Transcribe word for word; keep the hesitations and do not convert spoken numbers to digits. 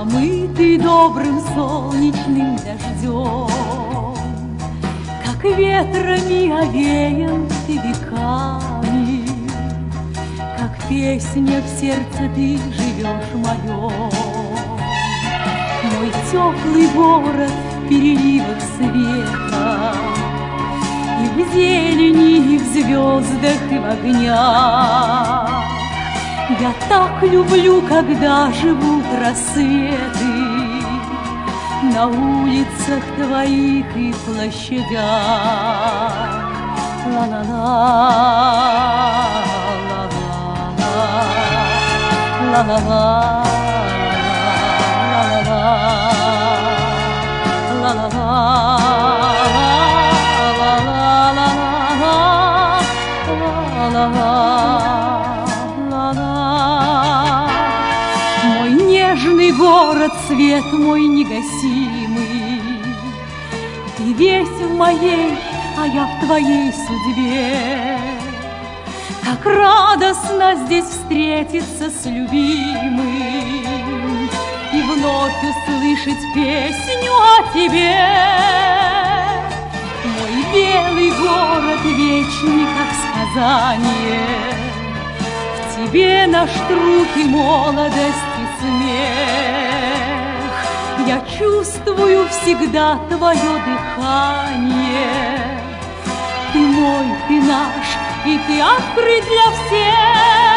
омытый добрым солнечным дождем, как ветрами овеян ты веками, как песня в сердце ты живешь моем. Мой теплый город в переливах света, и в зелени, и в звездах, и в огнях. Я так люблю, когда живут рассветы на улицах твоих и площадях. Ла-ла-ла, ла-ла-ла, ла-ла-ла. Мой нежный город, свет мой негасимый, ты весь в моей, а я в твоей судьбе. Как радостно здесь встретиться с любимым и вновь услышать песню о тебе. Мой белый город вечный, как сказание, в тебе наш труд и молодость и смех. Я чувствую всегда твое дыхание. Ты мой, ты наш, и ты открыт для всех.